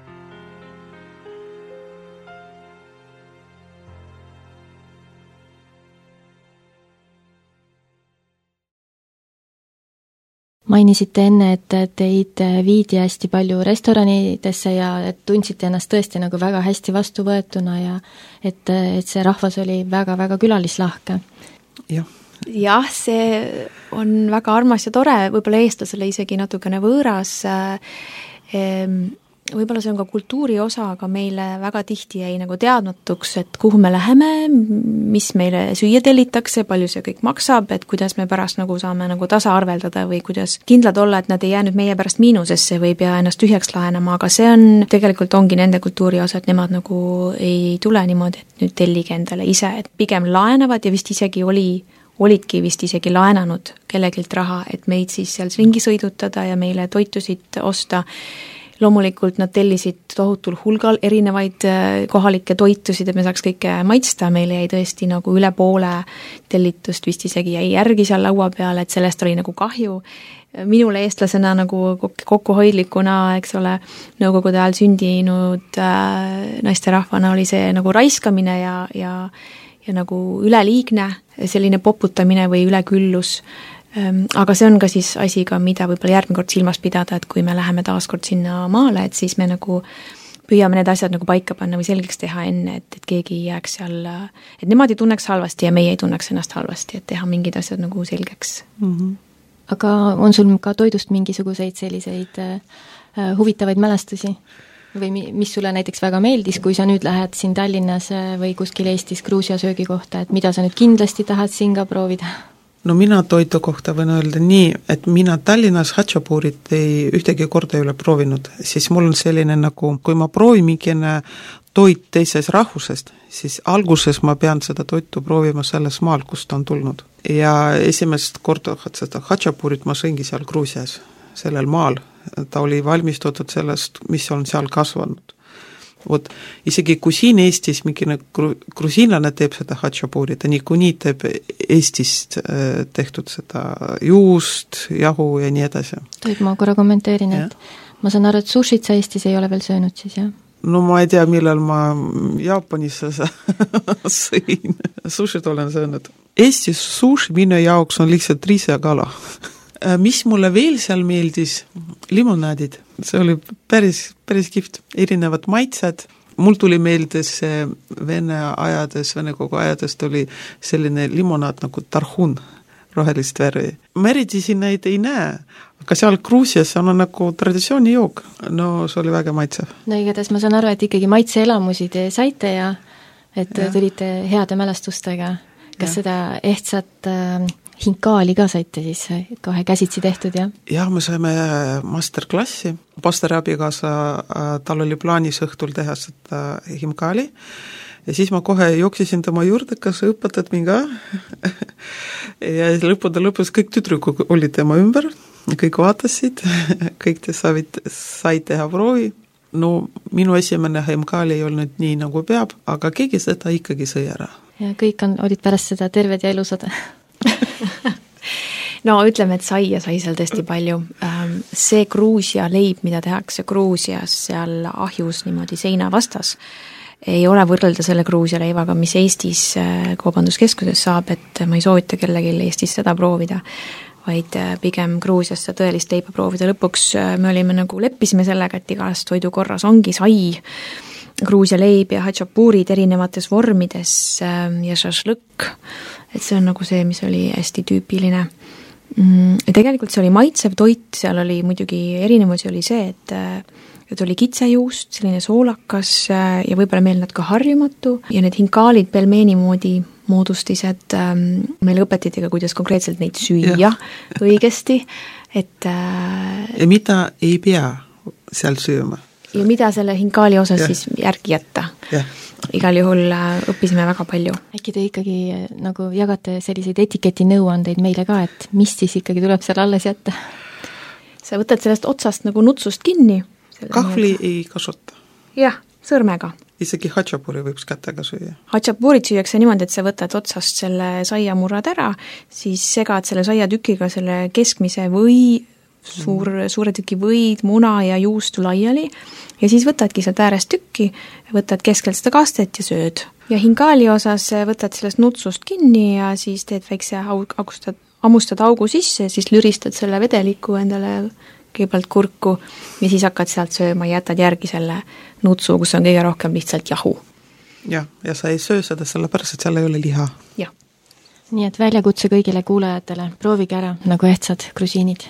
mainisite enne, et teid viidi hästi palju restoranidesse ja et tundsite ennast tõesti nagu väga hästi vastuvõetuna ja et see rahvas oli väga-väga külalislahke. Jah, see on väga armas ja tore, võib-olla eestlasele isegi natukene võõras. Võib-olla see on ka kultuuri osa, aga meile väga tihti jäi nagu teadmatuks, et kuhu me läheme, mis meile süüa tellitakse, palju see kõik maksab, et kuidas me pärast nagu saame nagu tasa arveldada või kuidas kindlad olla, et nad ei jää nüüd meie pärast miinusesse või ei pea ennast tühjaks laenama, aga see on, tegelikult ongi nende kultuuri osa, et nemad nagu ei tule niimoodi, et nüüd tellige endale ise, et pigem laenavad ja vist isegi olidki vist isegi laenanud kellegilt raha, et meid siis seal ringi sõidutada ja meile toitusid osta. Loomulikult nad tellisid tohutul hulgal erinevaid kohalikke toitusid, et me saaks kõike maitsta, meile jäi tõesti nagu üle poole tellitust, vist isegi jäi järgi seal laua peale, et sellest oli nagu kahju. Minule eestlasena nagu kokkuhoidlikuna, eks ole, nõukogude ajal sündinud naisterahvana oli see nagu raiskamine ja nagu üleliigne, selline poputamine või üleküllus. Aga see on ka siis asi ka, mida võib-olla järgmine kord silmas pidada, et kui me läheme taaskord sinna maale, et siis me nagu püüame need asjad nagu paika panna või selgeks teha enne, et keegi ei jääks seal, et nemad ei tunneks halvasti ja meie ei tunneks ennast halvasti, et teha mingid asjad nagu selgeks. Aga on sul ka toidust mingisuguseid selliseid huvitavaid mälestusi? Või mis sulle näiteks väga meeldis, kui sa nüüd lähed siin Tallinnas või kuskil Eestis Gruusia söögi kohta, et mida sa nüüd kindlasti tahad siin ka proovida? No mina toitu kohta võin öelda nii, et mina Tallinnas hatšapuurit ühtegi korda ei ole proovinud, siis mul on selline nagu, kui ma proovin mingine toit teises rahvusest, siis alguses ma pean seda toitu proovima selles maal, kust ta on tulnud. Ja esimest korda seda hatšapuurit ma sõingi seal Gruusias, sellel maal. Ta oli valmistatud sellest, mis on seal kasvanud. Vot, isegi kui siin Eestis mingine grusiinlane teeb seda hatšapuuri, ta niikuinii teeb Eestist tehtud seda juust, jahu ja nii edasi. Toid ma korra kommenteerin, et ma saan aru, et sushit sa Eestis ei ole veel söönud siis, jah? No ma ei tea, millal ma Jaapanis sõin. Sushit olen söönud. Eestis sushi minu jaoks on lihtsalt riis ja kala. Mis mulle veel seal meeldis? Limonaadid. See oli päris kihvt. Erinevad maitsed. Mul tuli meelde see Vene kogu ajades tuli selline limonaad nagu tarhun, rohelist värvi. Ma eriti siin neid ei näe, aga seal Gruusias on nagu traditsioonijook. No see oli väga maitsev. No igatahes ma saan aru, et ikkagi maitseelamusi te saite ja et tulite heade mälestustega. Kas seda ehtsat hinkaali ka saite siis kohe käsitsi tehtud, jah? Jah, me saime masterklassi. Pastori abikaasa, tal oli plaanis õhtul teha seda hinkaali ja siis ma kohe jooksisin tema juurde, kas õpetad mind ka? Ja lõpus kõik tüdrukud olid tema ümber, kõik vaatasid, kõik te sai teha proovi. No minu esimene hinkaali ei olnud nii nagu peab, aga keegi seda ikkagi sõi ära. Ja kõik olid pärast seda terved ja elusad. No ütleme, et sai seal tõesti palju. See Gruusia leib, mida tehakse Gruusias seal ahjus niimoodi seina vastas, ei ole võrrelda selle Gruusia leivaga, mis Eestis kaubanduskeskuses saab, et ma ei soovita kellegi Eestis seda proovida, vaid pigem Gruusias seda tõelist leiba proovida. Lõpuks me leppisime sellega, et igas toidukorras ongi sai, Gruusia leib ja hatšapuurid erinevates vormides ja šašlõkk, et see on nagu see, mis oli hästi tüüpiline. Ja tegelikult see oli maitsev toit, seal oli muidugi erinevusi oli see, et oli kitsejuust, selline soolakas ja võib-olla meil nad ka harjumatu ja need hinkaalid pelmeeni moodi moodustised, meil õpetati ka, kuidas konkreetselt neid süüa õigesti, et ja mida ei pea seal sööma? Ja mida selle hinkaali osas siis järgi jätta. Igal juhul õppisime väga palju. Äkki te ikkagi nagu jagate selliseid etiketi nõuandeid meile ka, et mis siis ikkagi tuleb seal alles jätta? Sa võtad sellest otsast nagu nutsust kinni. Kahvli ei kasuta. Jah, sõrmega. Isegi hatšapuri võib kätega süüa. Hatšapurid süüakse niimoodi, et sa võtad otsast selle saiamurrad ära, siis segad selle saiatükiga selle keskmise või suure tüki võid, muna ja juustu laiali ja siis võtadki sealt äärest tükki, võtad keskelt seda kastet ja sööd. Ja hinkaali osas võtad sellest nutsust kinni ja siis teed väikse ammustad augu sisse ja siis lüristad selle vedeliku endale kõigepealt kurku ja siis hakkad sealt sööma ja jätad järgi selle nutsu, kus on kõige rohkem lihtsalt jahu. Ja sa ei söö seda sellepärast, et seal ei ole liha. Ja. Nii et väljakutse kõigile kuulajatele, proovige ära nagu ehtsad grusiinid.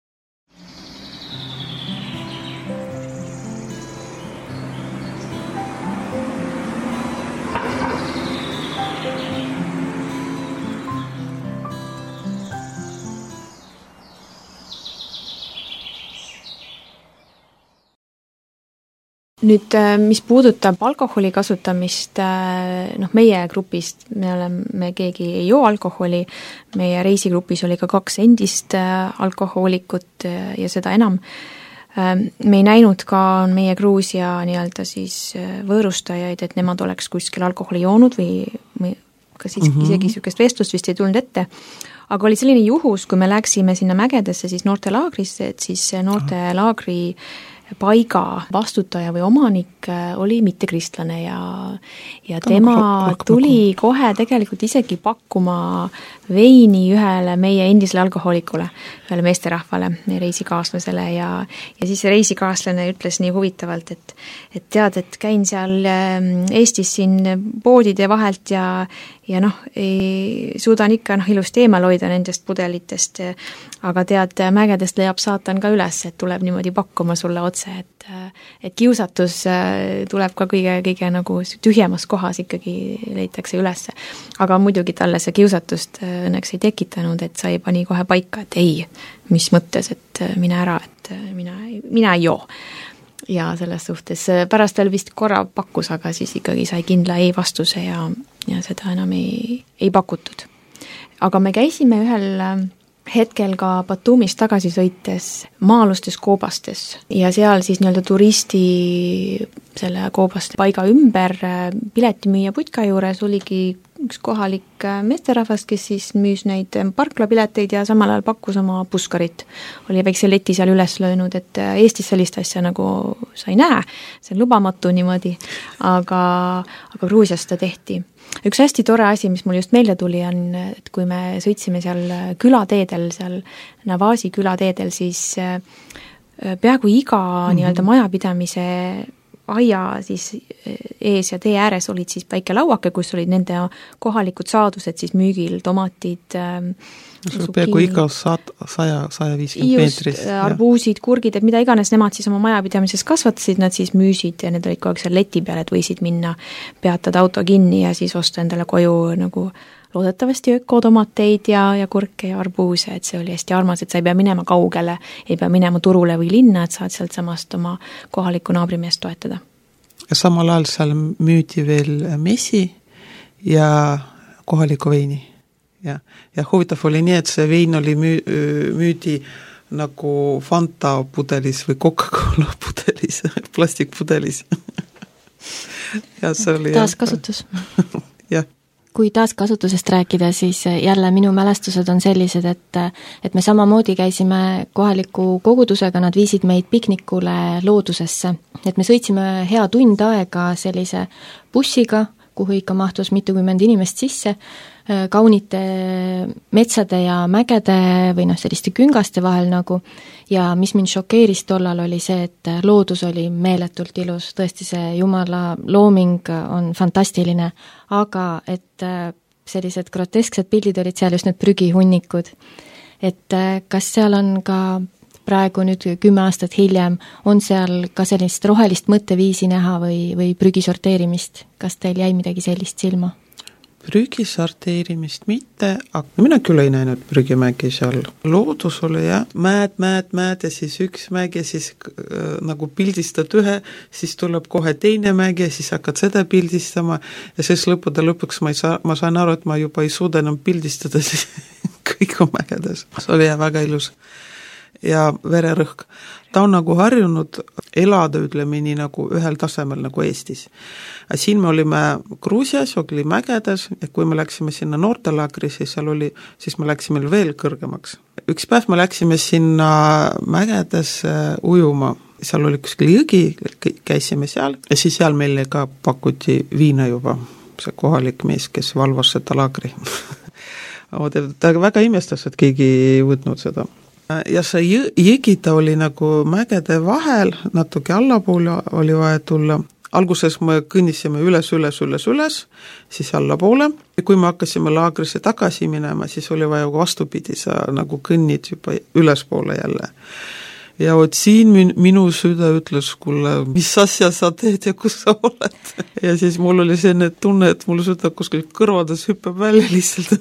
Nüüd, mis puudutab alkoholi kasutamist, meie grupist, me keegi ei joo alkoholi, meie reisigrupis oli ka 2 endist alkohoolikut ja seda enam. Me ei näinud ka meie Gruusia nii-öelda siis võõrustajaid, et nemad oleks kuskil alkoholi joonud või kas isegi niisugust vestlust vist ei tulnud ette. Aga oli selline juhus, kui me läksime sinna mägedesse siis noortelaagrisse, et siis noortelaagri paiga vastutaja või omanik oli mittekristlane ja tema tuli kohe tegelikult isegi pakkuma veini ühele meie endisele alkohoolikule, ühele meesterahvale, meie reisikaaslasele ja siis see reisikaaslane ütles nii huvitavalt, et tead, et käin seal Eestis siin poodide vahelt ja ja suudan ikka ilusti eemal hoida nendest pudelitest, aga tead, mägedest leiab saatan ka üles, et tuleb niimoodi pakkuma sulle otse, et kiusatus tuleb ka kõige nagu tühjemas kohas ikkagi leitakse üles. Aga muidugi talle see kiusatust õnneks ei tekitanud, et sai pani kohe paika, et ei, mis mõttes, et mine ära, et mina ei joo. Ja selles suhtes pärast veel vist korra pakkus, aga siis ikkagi sai kindla ei vastuse ja seda enam ei pakutud. Aga me käisime ühel hetkel ka Batumist tagasi sõites maa-alustes koobastes ja seal siis nii-öelda turisti selle koobaste paiga ümber piletimüüja putka juures oligi üks kohalik meesterahvas, kes siis müüs neid parklapileteid ja samal ajal pakkus oma puskarit. Oli väikse leti seal üles löönud, et Eestis sellist asja nagu sa ei näe, see on lubamatu niimoodi, aga Gruusias seda tehti. Üks hästi tore asi, mis mul just meelde tuli, on, et kui me sõitsime seal külateedel, seal Navaasi külateedel, siis peaaegu iga nii-öelda majapidamise aia siis ees ja tee ääres olid siis väike lauake, kus olid nende kohalikud saadused siis müügil, tomatid, peaaegu iga 100-150 meetris. Arbuusid, kurgid, et mida iganes nemad siis oma majapidamises kasvatasid, nad siis müüsid ja need olid kogu aeg seal leti peal, et võisid minna, peatada auto kinni ja siis osta endale koju nagu loodetavasti ökotomateid ja kurke ja arbuuse, et see oli hästi armas, et sa ei pea minema kaugele, ei pea minema turule või linna, et saad sealt samast oma kohaliku naabrimeest toetada. Ja samal ajal seal müüdi veel messi ja kohaliku veini. Ja huvitav oli nii, et see vein oli müüdi nagu Fanta pudelis või Coca-Cola pudelis, plastikpudelis. Ja see oli taaskasutus. Jah. Kui taaskasutusest rääkida, siis jälle minu mälestused on sellised, et me samamoodi käisime kohaliku kogudusega, nad viisid meid piknikule loodusesse. Et me sõitsime hea tund aega sellise bussiga, kuhu ikka mahtus mitukümmend inimest sisse, kaunite metsade ja mägede või selliste küngaste vahel nagu, ja mis mind šokeeris tollal oli see, et loodus oli meeletult ilus, tõesti see Jumala looming on fantastiline, aga et sellised grotesksed pildid olid seal just need prügihunnikud. Et kas seal on ka praegu nüüd 10 aastat hiljem, on seal ka sellist rohelist mõtteviisi näha või prügisorteerimist? Kas teil jäi midagi sellist silma? Prügisorteerimist mitte, aga mina küll ei näinud prügimägi seal. Loodus oli mäed ja siis üks mägi ja siis nagu pildistad ühe, siis tuleb kohe teine mägi ja siis hakkad seda pildistama ja siis lõpuks ma sain aru, et ma juba ei suuda enam pildistada, siis kõik on mägedes. See oli väga ilus. Ja vererõhk. Ta on nagu harjunud elada, ütleme nii nagu ühel tasemel nagu Eestis. Siin me olime Gruusias, oli mägedes ja kui me läksime sinna noortelaagri, siis me läksime veel kõrgemaks. Üks päev me läksime sinna mägedes ujuma. Seal oli kuskil jõgi, käisime seal ja siis seal meile ka pakuti viina juba. See kohalik mees, kes valvas seda laagri. Ta väga imestas, et keegi ei võtnud seda. Ja see jõgita oli nagu mägede vahel, natuke allapoole oli vaja tulla. Alguses me kõnnisime üles, siis allapoole. Ja kui me hakkasime laagrisse tagasi minema, siis oli vaja vastupidi, sa nagu kõnnid juba ülespoole jälle. Ja siin minu süda ütles, kuule, mis asja sa teed ja kus sa oled? Ja siis mul oli selline tunne, et mul süda kuskil kõrvades hüppab välja lihtsalt.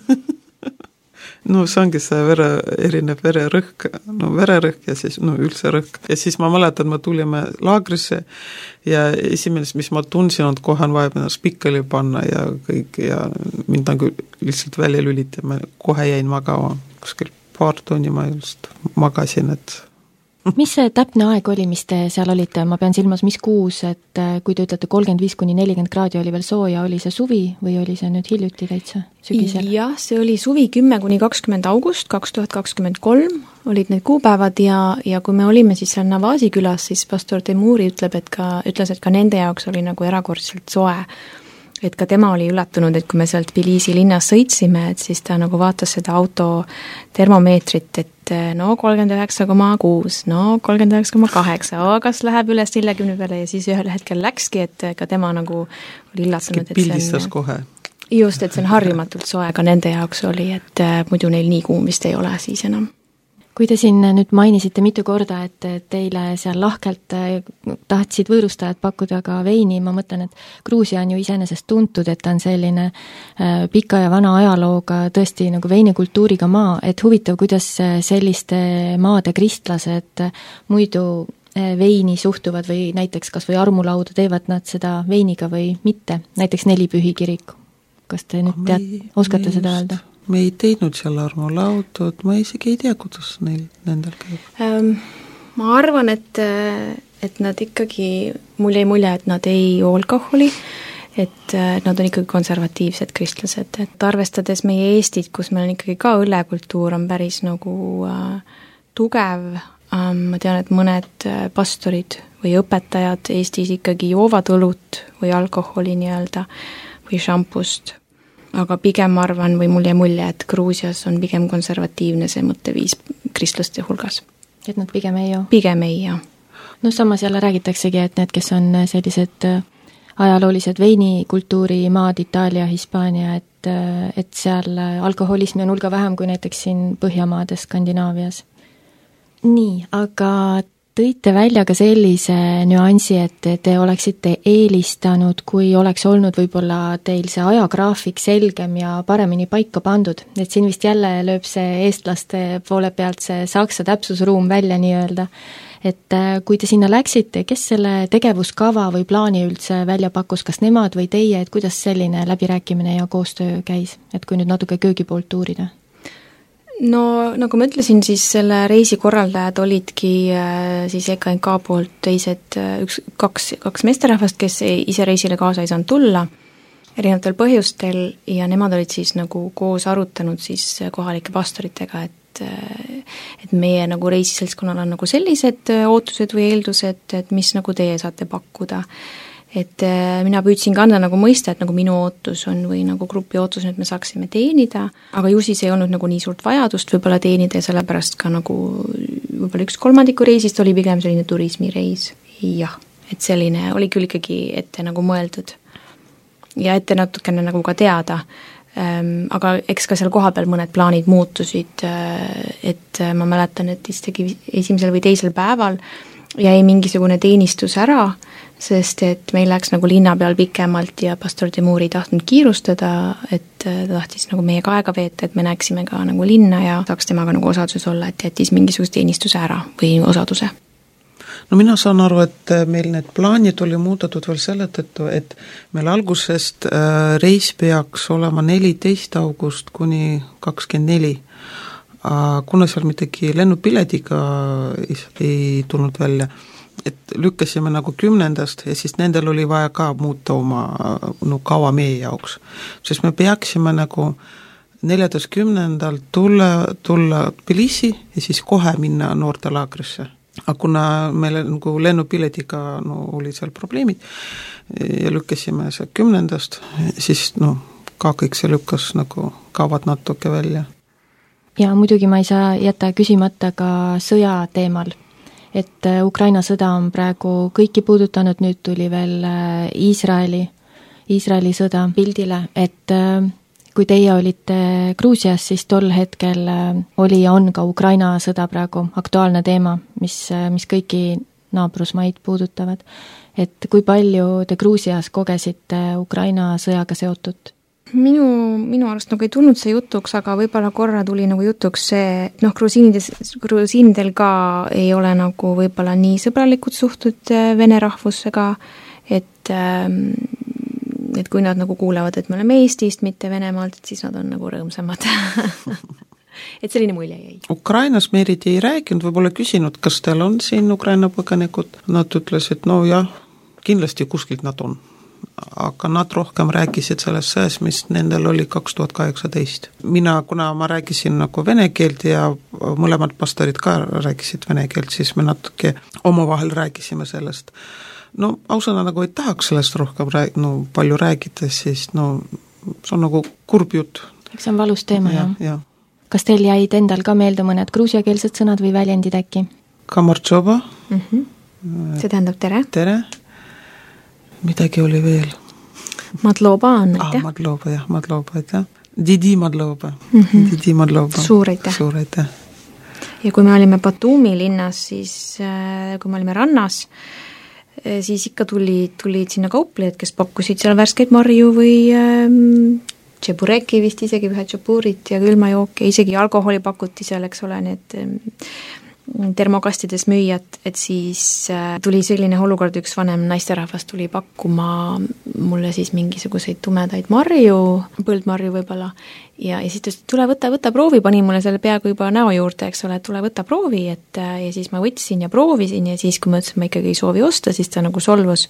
No see ongi see erinev vererõhk ja siis üldse rõhk. Ja siis ma mäletan, me tulime laagrisse ja esimene, mis ma tundsin, on kohe on vaja ennast pikkali panna ja kõik ja mind nagu lihtsalt välja lüliti. Ma kohe jäin magama, kuskil paar tunni ma just magasin, et Mis see täpne aeg oli, mis te seal olite? Ma pean silmas, mis kuus, et kui te ütlete 35–40 kraadi oli veel sooja, oli see suvi või oli see nüüd hiljuti täitsa sügisel? Jah, see oli suvi 10–20 august 2023 olid need kuupäevad ja kui me olime siis seal Navaasi külas, siis pastor Temuri ütles, et ka nende jaoks oli nagu erakordselt soe. Et ka tema oli üllatunud, et kui me sealt Tbilisi linnas sõitsime, et siis ta nagu vaatas seda auto termomeetrit, et 39,6, 39,8, kas läheb üles 40 peale ja siis ühel hetkel läkski, et ka tema nagu oli üllatunud. Pildistas kohe. Just, et see on harjumatult soe, ka nende jaoks oli, et muidu neil nii kuum vist ei ole siis enam. Kui te siin nüüd mainisite mitu korda, et teile seal lahkelt tahtsid võõrustajad pakkuda ka veini, ma mõtlen, et Gruusia on ju iseenesest tuntud, et ta on selline pika ja vana ajalooga tõesti nagu veinikultuuriga maa, et huvitav, kuidas selliste maade kristlased muidu veini suhtuvad või näiteks kas või armulauda teevad nad seda veiniga või mitte, näiteks Nelipühi kirik. Kas te nüüd oskate seda öelda? Me ei teinud seal armulaudud, ma isegi ei tea, kuidas nendel käib. Ma arvan, et nad ikkagi, mul jäi mulje, et nad ei joo alkoholi, et nad on ikkagi konservatiivsed kristlased, et arvestades meie Eestit, kus meil on ikkagi ka õllekultuur on päris nagu tugev, ma tean, et mõned pastorid või õpetajad Eestis ikkagi joovad õlut või alkoholi nii-öelda või šampust, aga pigem arvan või mul jäi mulje, et Gruusias on pigem konservatiivne see mõtteviis kristlaste hulgas. Et nad pigem ei joo? Pigem ei, jah. No samas jälle räägitaksegi, et need, kes on sellised ajaloolised veinikultuuri maad, Itaalia, Hispaania, et seal alkoholismi on hulga vähem kui näiteks siin Põhjamaades, Skandinaavias. Nii, aga tõite välja ka sellise nüansi, et te oleksite eelistanud, kui oleks olnud võib-olla teil see ajagraafik selgem ja paremini paika pandud, et siin vist jälle lööb see eestlaste poole pealt see saksa täpsusruum välja nii-öelda, et kui te sinna läksite, kes selle tegevuskava või plaani üldse välja pakkus, kas nemad või teie, et kuidas selline läbirääkimine ja koostöö käis, et kui nüüd natuke köögi poolt uurida? No nagu ma ütlesin, siis selle reisi korraldajad olidki siis EKNK poolt teised kaks meesterahvast, kes ise reisile kaasa ei saanud tulla erinevatel põhjustel ja nemad olid siis nagu koos arutanud siis kohalike pastoritega, et meie nagu reisiseltskonnal on nagu sellised ootused või eeldused, et mis nagu teie saate pakkuda. Et mina püüdsin kanda nagu mõista, et nagu minu ootus on või nagu grupi ootus, et me saaksime teenida, aga ju siis ei olnud nagu nii suurt vajadust võib-olla teenida ja sellepärast ka nagu võib-olla 1/3 reisist oli pigem selline turismireis. Jah, et selline oli küll ikkagi ette nagu mõeldud ja ette natukene nagu ka teada, aga eks ka seal kohapeal mõned plaanid muutusid, et ma mäletan, et isegi esimesel või teisel päeval jäi mingisugune teenistus ära, sest et meil läks nagu linna peal pikemalt ja pastor Timur ei tahtnud kiirustada, et ta tahtis nagu meiega aega veeta, et me näeksime ka nagu linna ja saaks temaga nagu osaduses olla, et jättis mingisuguse teenistuse ära või osaduse. No mina saan aru, et meil need plaanid oli muudetud veel selle tõttu, et meil algusest reis peaks olema 14. august kuni 24. Kuna seal midagi lennupiletiga ei tulnud välja, et lükkasime nagu 10. ja siis nendel oli vaja ka muuta oma kava meie jaoks. Sest me peaksime nagu 14. tulla Tbilisi ja siis kohe minna noortelaagrisse. Aga kuna meil nagu lennupiletiga oli seal probleemid ja lükkasime see 10. siis ka kõik see lükkas nagu kavad natuke välja. Ja muidugi ma ei saa jätta küsimata ka sõja teemal, et Ukraina sõda on praegu kõiki puudutanud, nüüd tuli veel Iisraeli sõda pildile, et kui teie olite Gruusias, siis tol hetkel oli ja on ka Ukraina sõda praegu aktuaalne teema, mis kõiki naabrusmaid puudutavad. Et kui palju te Gruusias kogesite Ukraina sõjaga seotud? Minu arust nagu ei tulnud see jutuks, aga võib-olla korra tuli nagu jutuks see, grusiinidel ka ei ole nagu võib-olla nii sõbralikud suhtud vene rahvusega, et kui nad nagu kuulevad, et me oleme Eestist, mitte Venemaalt, et siis nad on nagu rõõmsamad. Et selline mulje jäi. Ukrainas me eriti ei rääkinud, võib-olla küsinud, kas teil on siin Ukraina põgenikud. Nad ütlesid, jah, kindlasti kuskilt nad on. Aga nad rohkem rääkisid sellest sõjas, mis nendel oli 2018. Kuna ma rääkisin nagu vene keelt ja mõlemad pastorid ka rääkisid vene keelt, siis me natuke omavahel rääkisime sellest. Ausana nagu ei tahaks sellest rohkem palju räägida, siis see on nagu kurb jutt. Eks see on valus teema, jah. Kas teil jäid endal ka meelde mõned gruusiakeelsed sõnad või väljendid äkki? Kamartšoba. See tähendab tere. Tere. Midagi oli veel. Madloba on, aitäh. Madloba, aitäh. Didi Madloba. Suur aitäh. Ja kui me olime Batumi linnas, siis kui me olime rannas, siis ikka tulid sinna kauplejad, kes pakkusid seal värskeid marju või tšebureki vist isegi või tšapurit ja külmajooki, isegi alkoholi pakuti seal, eks ole, need termokastides müüjad, et siis tuli selline olukord, üks vanem naisterahvas tuli pakkuma mulle siis mingisuguseid tumedaid marju, põldmarju võib-olla, ja siis ta ütles, et tule võta proovi, pani mulle selle peaaegu juba näo juurde, eks ole, et tule võta proovi, ja siis ma võtsin ja proovisin ja siis, kui ma ütlesin, ma ikkagi ei soovi osta, siis ta nagu solvus.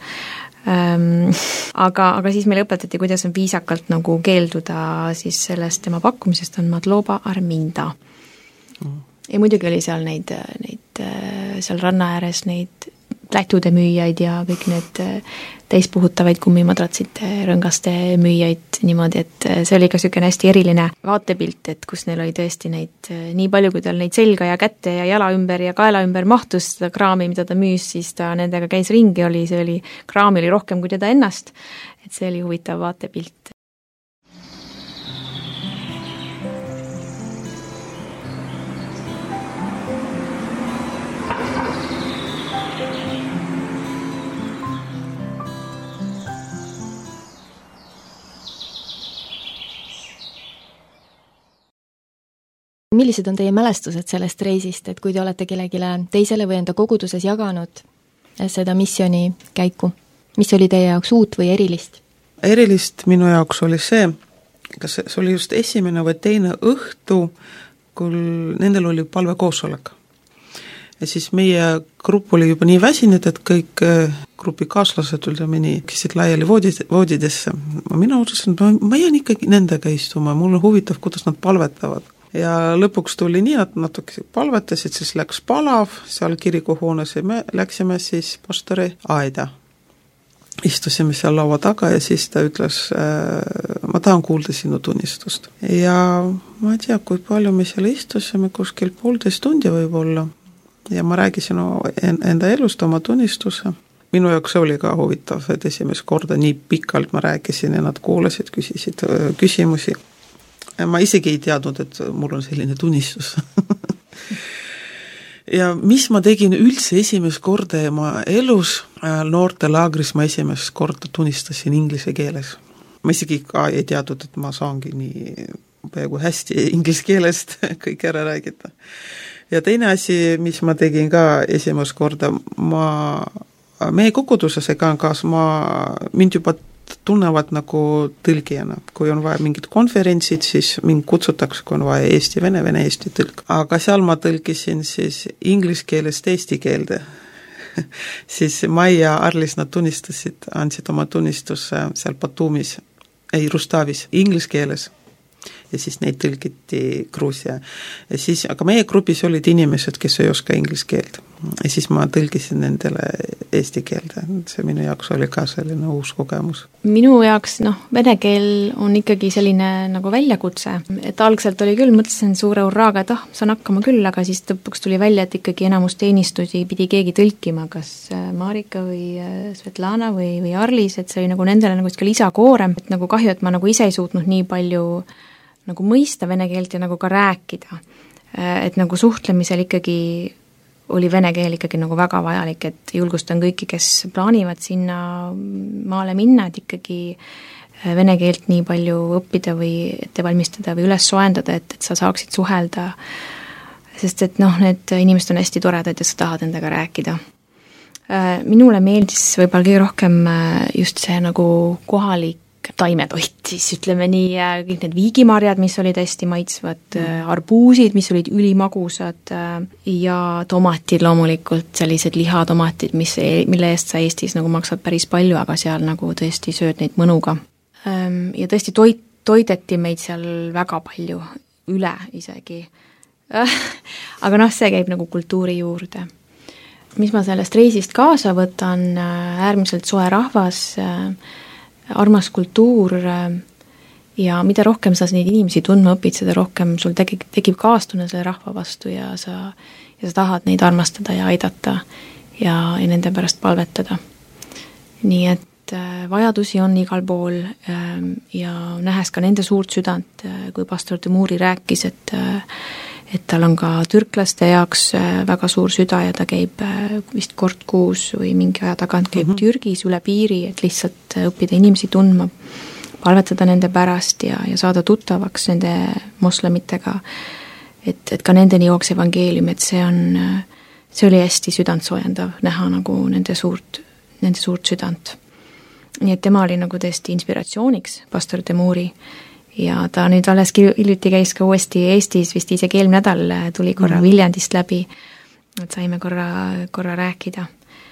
Aga siis meile õpetati, kuidas on viisakalt nagu keelduda siis sellest tema pakkumisest, on Madloba Arminda. Ja muidugi oli seal neid seal ranna ääres neid lätude müüjaid ja kõik need täispuhutavaid kummimadratsite rõngaste müüjaid niimoodi, et see oli ka niisugune hästi eriline vaatepilt, et kus neil oli tõesti neid nii palju, kui tal neid selga ja kätte ja jala ümber ja kaela ümber mahtus seda kraami, mida ta müüs, siis ta nendega käis ringi, kraami oli rohkem kui teda ennast, et see oli huvitav vaatepilt. Millised on teie mälestused sellest reisist, et kui te olete kellegile teisele või enda koguduses jaganud seda missiooni käiku? Mis oli teie jaoks uut või erilist? Erilist minu jaoks oli see, kas see oli just esimene või teine õhtu, kui nendel oli palvekoosolek. Ja siis meie grupp oli juba nii väsinud, et kõik grupi kaaslased kisid laiali voodidesse. Mina otsustasin, et ma jään ikkagi nendega istuma, mul on huvitav, kuidas nad palvetavad. Ja lõpuks tuli nii, et natuke palvetasid, siis läks palav, seal kirikuhoones me läksime siis pastori aeda. Istusime seal laua taga ja siis ta ütles, ma tahan kuulda sinu tunnistust. Ja ma ei tea, kui palju me seal istusime, kuskil 1,5 tundi võib-olla. Ja ma räägisin enda elust oma tunnistuse. Minu jaoks oli ka huvitav, et esimest korda nii pikalt ma rääkisin ja nad kuulasid, küsisid küsimusi. Ma isegi ei teadnud, et mul on selline tunnistus. Ja mis ma tegin üldse esimest korda oma elus, noorte laagris ma esimest korda tunnistasin inglise keeles. Ma isegi ka ei teadnud, et ma saangi nii peaaegu hästi inglise keelest kõik ära räägida. Ja teine asi, mis ma tegin ka esimest korda, meie kogudusesega mind juba tunnevad nagu tõlgijana. Kui on vaja mingid konverentsid, siis mind kutsutakse, kui on vaja eesti, vene, eesti tõlk. Aga seal ma tõlkisin siis inglise keelest eesti keelde. Siis Maia Arlis nad tunnistasid, andsid oma tunnistuse seal Batumis, Rustavis, inglise keeles. Ja siis neid tõlgiti Gruusia. Ja siis, aga meie grupis olid inimesed, kes ei oska inglise keelt. Ja siis ma tõlgisin nendele eesti keelde. See minu jaoks oli ka selline uus kogemus. Minu jaoks, vene keel on ikkagi selline nagu väljakutse. Et algselt oli küll, mõtlesin suure urraaga, et saan hakkama küll, aga siis lõpuks tuli välja, et ikkagi enamus teenistusi pidi keegi tõlkima, kas Marika või Svetlana või Arlis, et see oli nagu nendele nagu lisakoorem, et nagu kahju, et ma nagu ise ei suutnud nii palju nagu mõista vene keelt ja nagu ka rääkida. Et nagu suhtlemisel ikkagi oli vene keel ikkagi nagu väga vajalik, et julgustan kõiki, kes plaanivad sinna maale minna, et ikkagi vene keelt nii palju õppida või ette valmistada või üles soendada, et sa saaksid suhelda, sest et need inimesed on hästi toredad ja sa tahad endaga rääkida. Minule meeldis võib-olla kõige rohkem just see nagu kohalik taimetoit, siis ütleme nii, kõik need viigimarjad, mis olid hästi maitsvad, arbuusid, mis olid ülimagusad ja tomatid loomulikult, sellised lihatomatid, mille eest sa Eestis nagu maksad päris palju, aga seal nagu tõesti sööd neid mõnuga. Ja tõesti toideti meid seal väga palju, üle isegi. Aga see käib nagu kultuuri juurde. Mis ma sellest reisist kaasa võtan, äärmiselt soe rahvas, armas kultuur ja mida rohkem sa neid inimesi tundma õpid, seda rohkem sul tekib kaastunne selle rahva vastu ja sa tahad neid armastada ja aidata ja nende pärast palvetada. Nii et et vajadusi on igal pool ja nähes ka nende suurt südant, kui pastor Temuri rääkis, et tal on ka türklaste jaoks väga suur süda ja ta käib vist kord kuus või mingi aja tagant käib Türgis üle piiri, et lihtsalt õppida inimesi tundma, palvetada nende pärast ja saada tuttavaks nende moslemitega, et ka nendeni jooks evangeelium, et see oli hästi südantsoojendav näha nagu nende suurt südant. Nii et tema oli nagu tõesti inspiratsiooniks, pastor Temuri, ja ta nüüd alles hiljuti käis ka uuesti Eestis, vist isegi eelmine nädal tuli korra Viljandist läbi, et saime korra rääkida.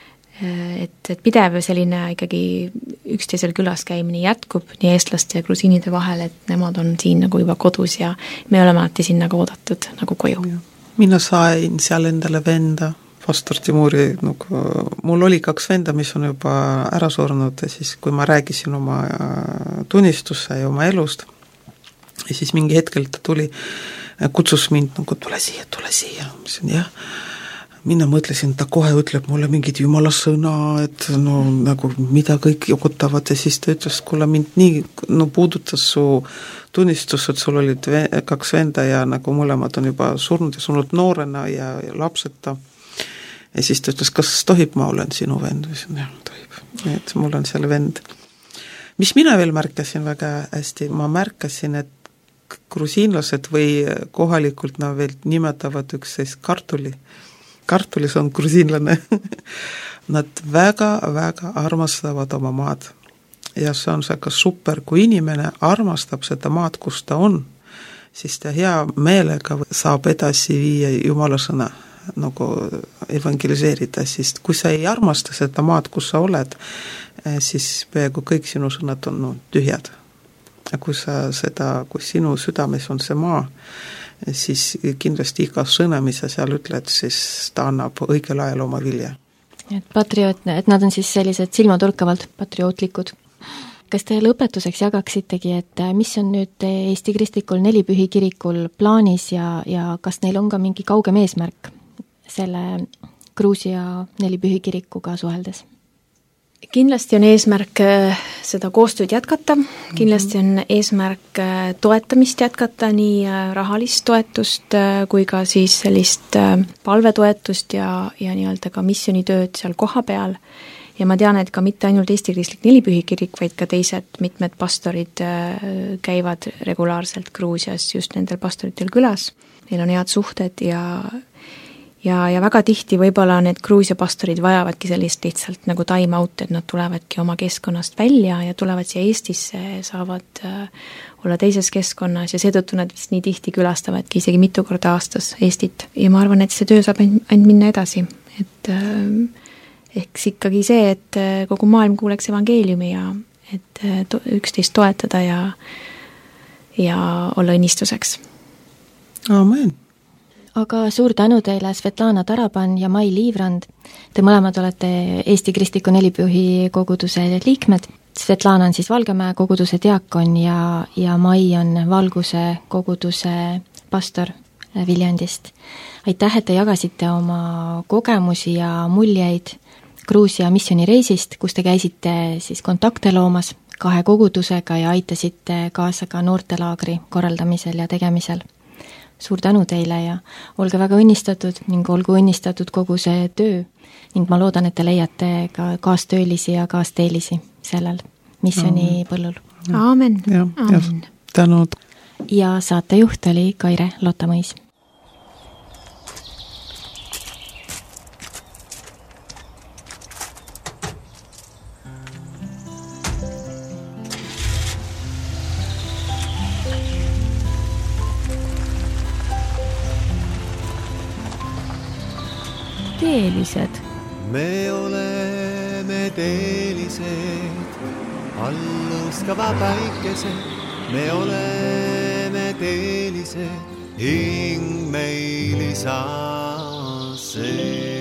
Et pidev selline ikkagi üksteisel külas käimine jätkub nii eestlaste ja grusiinide vahel, et nemad on siin nagu juba kodus ja me oleme alati siin nagu oodatud nagu koju. Mina sain seal endale venda, pastor Temuri, nagu, mul oli 2 venda, mis on juba ära surnud ja siis kui ma räägisin oma tunnistuse ja oma elust, ja siis mingi hetkel ta tuli, kutsus mind, nagu tule siia, mis on jah, mina mõtlesin, ta kohe ütleb mulle mingid jumala sõna, et no nagu mida kõik jokutavad ja siis ta ütles, kuule mind nii puudutas su tunnistus, et sul olid 2 venda ja nagu mõlemad on juba surnud ja surnud noorena ja lapseta. Ja siis ta ütles, kas tohib, ma olen sinu vend? Jah, tohib. Et mul on seal vend. Mis mina veel märkasin väga hästi, ma märkasin, et grusiinlased või kohalikult nad veel nimetavad üksteist kartulis on grusiinlane. Nad väga-väga armastavad oma maad. Ja see on väga super, kui inimene armastab seda maad, kus ta on, siis ta hea meelega saab edasi viia Jumala sõna, nagu evangeliseerida, siis kui sa ei armasta seda maad, kus sa oled, siis peaaegu kõik sinu sõnad on tühjad. Kui sinu südames on see maa, siis kindlasti iga sõna, mis sa seal ütled, siis ta annab õigel ajal oma vilja. Et nad on siis sellised silmatorkavalt patriootlikud. Kas te lõpetuseks jagaksitegi, et mis on nüüd Eesti Kristlikul Nelipühi kirikul plaanis ja kas neil on ka mingi kaugem eesmärk selle Gruusia Nelipühi kirikuga suheldes? Kindlasti on eesmärk seda koostööd jätkata, kindlasti on eesmärk toetamist jätkata, nii rahalist toetust kui ka siis sellist palvetoetust ja nii-öelda ka missionitööd seal koha peal. Ja ma tean, et ka mitte ainult Eesti Kristlik Nelipühi kirik, vaid ka teised mitmed pastorid käivad regulaarselt Gruusias just nendel pastoritel külas. Neil on head suhted ja väga tihti võib-olla need Gruusia pastorid vajavadki sellist lihtsalt nagu time out, et nad tulevadki oma keskkonnast välja ja tulevad siia Eestisse, saavad olla teises keskkonnas ja seetõttu nad vist nii tihti külastavadki isegi mitu korda aastas Eestit. Ja ma arvan, et see töö saab ainult minna edasi, et eks ikkagi see, et kogu maailm kuuleks evangeeliumi ja et üksteist toetada ja olla õnnistuseks. Amen. Aga suur tänu teile, Svetlana Taraban ja Mai Liivrand. Te mõlemad olete Eesti Kristliku Nelipühi koguduse liikmed. Svetlana on siis Valgemäe koguduse diakon ja Mai on Valguse koguduse pastor Viljandist. Aitäh, et te jagasite oma kogemusi ja muljeid Gruusia missionireisist, kus te käisite siis kontakte loomas 2 kogudusega ja aitasite kaasa ka noortelaagri korraldamisel ja tegemisel. Suur tänu teile ja olge väga õnnistatud ning olgu õnnistatud kogu see töö ning ma loodan, et te leiate ka kaastöölisi ja kaasteelisi sellel missioni põllul. Aamen. Aamen. Tänud. Ja saatejuht oli Kaire Lottamõis. Teelised. Me oleme teelised, alluskava päikesed. Me oleme teelised, hing meil isa see.